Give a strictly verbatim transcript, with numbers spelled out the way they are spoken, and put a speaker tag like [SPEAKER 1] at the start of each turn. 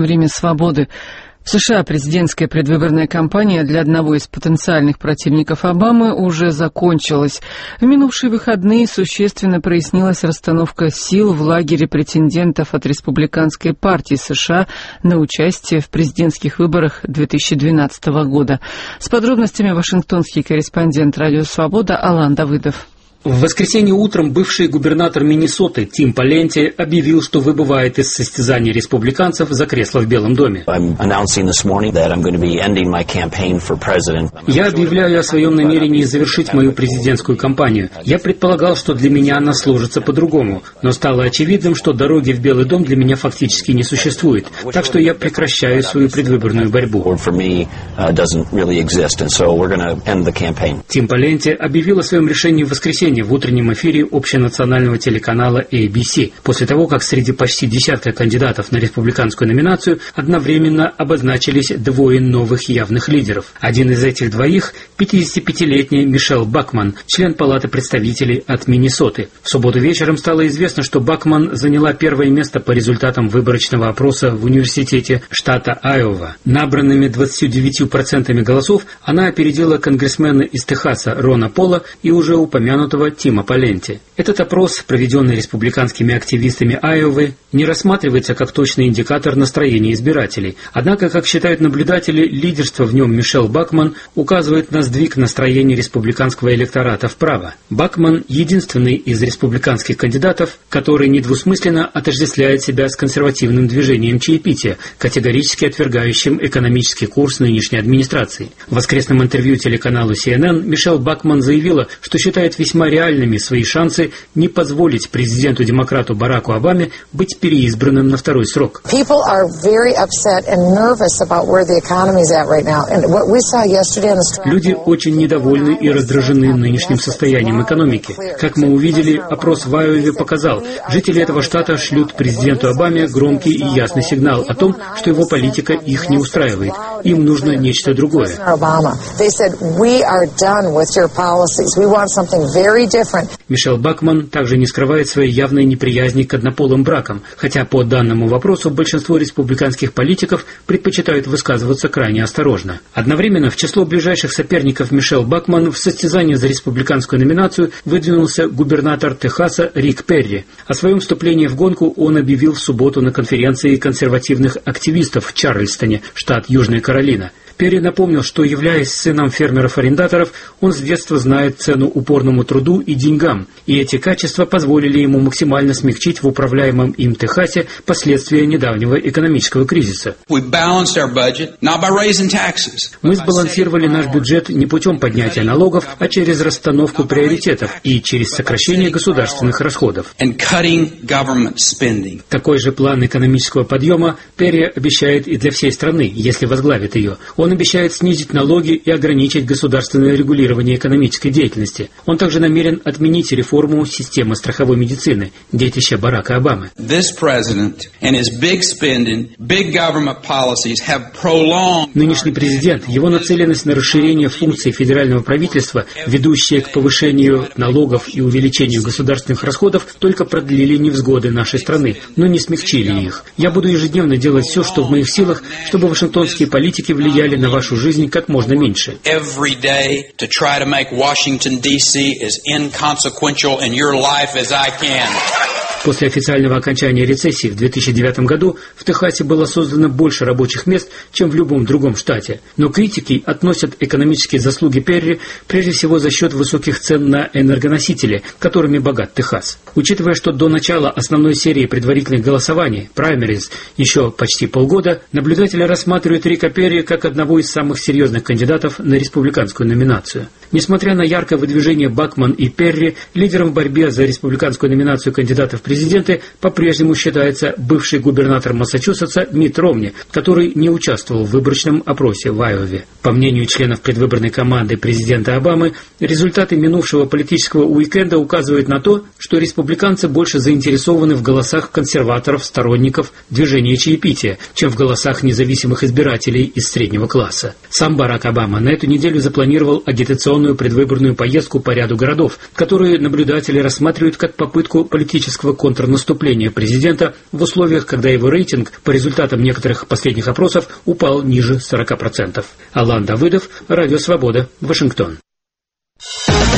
[SPEAKER 1] время свободы. В США президентская предвыборная кампания для одного из потенциальных противников Обамы уже закончилась. В минувшие выходные существенно прояснилась расстановка сил в лагере претендентов от Республиканской партии США на участие в президентских выборах две тысячи двенадцатого года. С подробностями вашингтонский корреспондент «Радио Свобода» Алан Давыдов.
[SPEAKER 2] В воскресенье утром бывший губернатор Миннесоты Тим Паленти объявил, что выбывает из состязаний республиканцев за кресло в Белом доме. Я объявляю о своем намерении завершить мою президентскую кампанию. Я предполагал, что для меня она сложится по-другому, но стало очевидным, что дороги в Белый дом для меня фактически не существует, так что я прекращаю свою предвыборную борьбу. Тим Паленти объявил о своем решении в воскресенье в утреннем эфире общенационального телеканала эй би си, после того, как среди почти десятка кандидатов на республиканскую номинацию одновременно обозначились двое новых явных лидеров. Один из этих двоих – пятидесятипятилетняя Мишель Бакман, член Палаты представителей от Миннесоты. В субботу вечером стало известно, что Бакман заняла первое место по результатам выборочного опроса в университете штата Айова. Набранными двадцатью девятью процентами голосов она опередила конгрессмена из Техаса Рона Пола и уже упомянутого Тима Паленти. Этот опрос, проведенный республиканскими активистами Айовы, не рассматривается как точный индикатор настроения избирателей. Однако, как считают наблюдатели, лидерство в нем Мишель Бакман указывает на сдвиг настроения республиканского электората вправо. Бакман – единственный из республиканских кандидатов, который недвусмысленно отождествляет себя с консервативным движением чаепития, категорически отвергающим экономический курс нынешней администрации. В воскресном интервью телеканалу си эн эн Мишель Бакман заявила, что считает весьма реальными свои шансы не позволить президенту-демократу Бараку Обаме быть переизбранным на второй срок. Люди очень недовольны и раздражены нынешним состоянием экономики. Как мы увидели, опрос в Айове показал, жители этого штата шлют президенту Обаме громкий и ясный сигнал о том, что его политика их не устраивает. Им нужно нечто другое. Мишель Бакман также не скрывает своей явной неприязни к однополым бракам, хотя по данному вопросу большинство республиканских политиков предпочитают высказываться крайне осторожно. Одновременно в число ближайших соперников Мишель Бакман в состязании за республиканскую номинацию выдвинулся губернатор Техаса Рик Перри. О своем вступлении в гонку он объявил в субботу на конференции консервативных активистов в Чарльстоне, штат Южная Каролина. Перри напомнил, что, являясь сыном фермеров-арендаторов, он с детства знает цену упорному труду и деньгам, и эти качества позволили ему максимально смягчить в управляемом им Техасе последствия недавнего экономического кризиса. Мы сбалансировали наш бюджет не путем поднятия налогов, а через расстановку приоритетов и через сокращение государственных расходов. Такой же план экономического подъема Перри обещает и для всей страны, если возглавит ее. Он Он обещает снизить налоги и ограничить государственное регулирование экономической деятельности. Он также намерен отменить реформу системы страховой медицины, детища Барака Обамы. Нынешний президент, его нацеленность на расширение функций федерального правительства, ведущие к повышению налогов и увеличению государственных расходов, только продлили невзгоды нашей страны, но не смягчили их. Я буду ежедневно делать все, что в моих силах, чтобы вашингтонские политики влияли на вашу жизнь как можно меньше. После официального окончания рецессии в две тысячи девятом году в Техасе было создано больше рабочих мест, чем в любом другом штате. Но критики относят экономические заслуги Перри прежде всего за счет высоких цен на энергоносители, которыми богат Техас. Учитывая, что до начала основной серии предварительных голосований, праймериз, еще почти полгода, наблюдатели рассматривают Рика Перри как одного из самых серьезных кандидатов на республиканскую номинацию. Несмотря на яркое выдвижение Бакман и Перри, лидером в борьбе за республиканскую номинацию кандидатов в президенты по-прежнему считается бывший губернатор Массачусетса Митт Ромни, который не участвовал в выборочном опросе в Айове. По мнению членов предвыборной команды президента Обамы, результаты минувшего политического уикенда указывают на то, что республиканцы больше заинтересованы в голосах консерваторов, сторонников движения чаепития, чем в голосах независимых избирателей из среднего класса. Сам Барак Обама на эту неделю запланировал агитационную предвыборную поездку по ряду городов, которые наблюдатели рассматривают как попытку политического контрнаступления президента в условиях, когда его рейтинг по результатам некоторых последних опросов упал ниже сорока процентов. Алан Давыдов, Радио Свобода, Вашингтон.